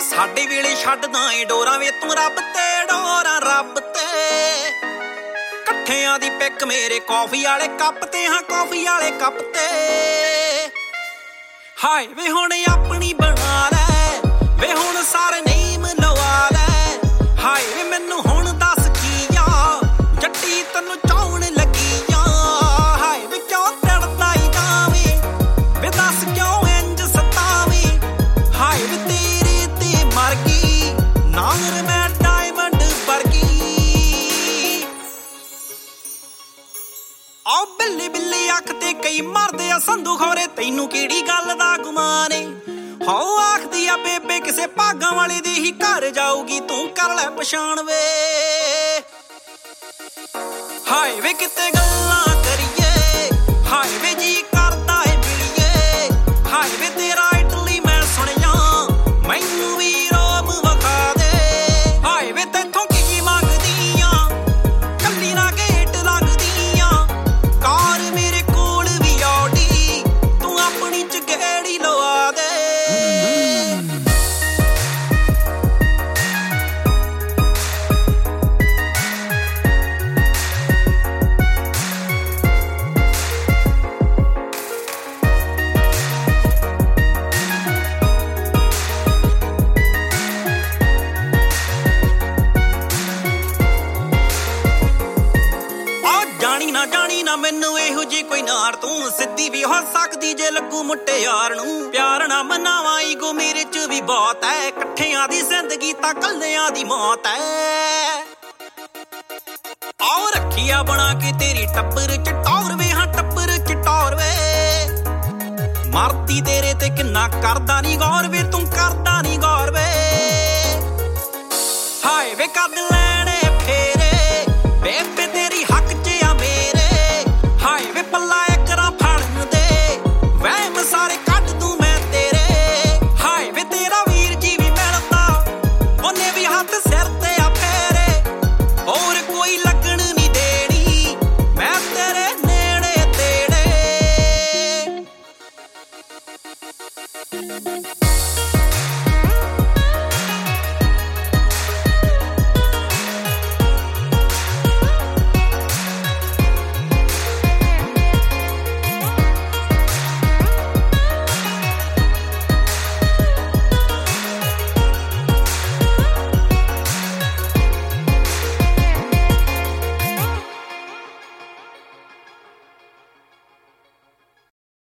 ਸਾਡੇ ਵੇਲੇ ਛੱਡਦਾ ਏ ਡੋਰਾਂ ਵੇ ਤੂੰ ਰੱਬ ਤੇ ਡੋਰਾਂ ਰੱਬ ਤੇ ਇਕੱਠਿਆਂ ਦੀ ਪਿੱਕ ਮੇਰੇ ਕੌਫੀ ਵਾਲੇ ਕੱਪ ਤੇ ਹਾਂ ਕੌਫੀ ਵਾਲੇ ਕੱਪ ਤੇ ਹਾਏ ਵੇ ਹੁਣ ਆਪਣੀ ਬਣਾ ਲੈ ਵੇ ਹੁਣ ਸਾਰੇ ਨੇਮ ਲਵਾ ਲੈ ਹਾਏ ਵੇ ਮੈਨੂੰ ਹੁਣ ਦੱਸ ਕੀ ਆ ਜੱਟੀ ਤੈਨੂੰ ਚਾਉਣ ਲੱਗੀ ਆ ਹਾਏ ਵੇ ਕਿਉਂ ਤੜਦਾ ਈ ਜਾਵੇਂ ਵੇ ਦੱਸ ਕਿਉਂ ਇੰਜ ਸਤਾਵੇਂ ਹਾਏ ਵੇ ਤੇਰੇ ਤੇ ਮਰ ਗਈ ਨਾਰ ਮੈਂ ਡਾਇਮੰਡ ਵਰਗੀ ਆਓ ਬਿੱਲੀ ਬਿੱਲੀ ਅੱਖ ਤੇ ਕਈ ਮਰਦੇ ਆ ਸੰਧੂ ਖੋਰੇ ਤੈਨੂੰ ਕਿਹੜੀ ਗੱਲ ਦਾ ਗੁਮਾਨ ਏ ਹਾਓ ਆਖਦੀ ਆ ਬੇਬੇ ਕਿਸੇ ਭਾਗਾਂ ਵਾਲੇ ਦੇ ਹੀ ਘਰ ਜਾਊਗੀ ਤੂੰ ਕਰ ਲੈ ਪਛਾਣ ਵੇ ਹਾਏ ਵੇ ਕਿਤੇ ਗੱਲਾਂ ਕਰੀਏ ਹਾਏ ਵੇ ਜੀ ਕਰਦਾ ਏ ਮਿਲੀਏ ਹਾਏ ਵੇ ਤੇਰਾ ਇਟਲੀ ਮੈਂ ਸੁਣਿਆ ਮੈਨੂੰ ਵੀ ਰੋਮ ਵਿਖਾ ਦੇ ਹਾਏ ਵੇ ਤੈਥੋਂ ਕੀ ਮੰਗਦੀ ਆ ਕੱਲੀ ਨਾ ਗੇਟ ਲੱਗਦੀ ਆ ਕਾਰ ਮੇਰੇ ਕੋਲ ਵੀ ਆਡੀ ਤੂੰ ਆਪਣੀ ਚ ਗੇੜੀ ਲਵਾ ਦੇ ਜਾਣੀ ਨਾ ਮੈਨੂੰ ਇਹੋ ਜੀ ਕੋਈ ਨਾਰ ਤੂੰ ਸਿੱਧੀ ਵੀ ਹੋ ਸਕਦੀ ਜੇ ਲੱਗੂ ਮੁਟਿਆਰ ਨੂੰ ਪਿਆਰ ਨਾ ਮਨਾਵਾਂ ਈਗੋ ਮੇਰੇ ਚ ਵੀ ਬਹੁਤ ਐ ਇਕੱਠਿਆਂ ਦੀ ਜ਼ਿੰਦਗੀ ਤਾਂ ਕੱਲਿਆਂ ਦੀ ਮੌਤ ਐ ਆਓ ਰੱਖਿਆ ਬਣਾ ਕੇ ਤੇਰੀ ਟੱਬਰ ਚ ਟੌਰ ਵੇ ਹਾਂ ਟੱਬਰ ਚ ਟੌਰ ਵੇ ਮਰਦੀ ਤੇਰੇ ਤੇ ਕਿੰਨਾ ਕਰਦਾ ਨੀ ਗੌਰ ਵੇ ਤੂੰ ਕਰਦਾ ਨੀ ਗੌਰ ਵੇ ਹਾਏ ਵੇ ਕੱਢ ਲੈ